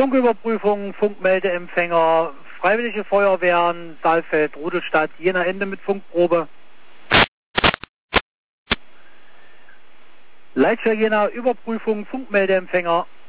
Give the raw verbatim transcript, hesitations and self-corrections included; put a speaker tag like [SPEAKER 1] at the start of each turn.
[SPEAKER 1] Funküberprüfung, Funkmeldeempfänger, Freiwillige Feuerwehren, Saalfeld, Rudelstadt, Jena Ende mit Funkprobe. Leitstelle Jena, Überprüfung, Funkmeldeempfänger.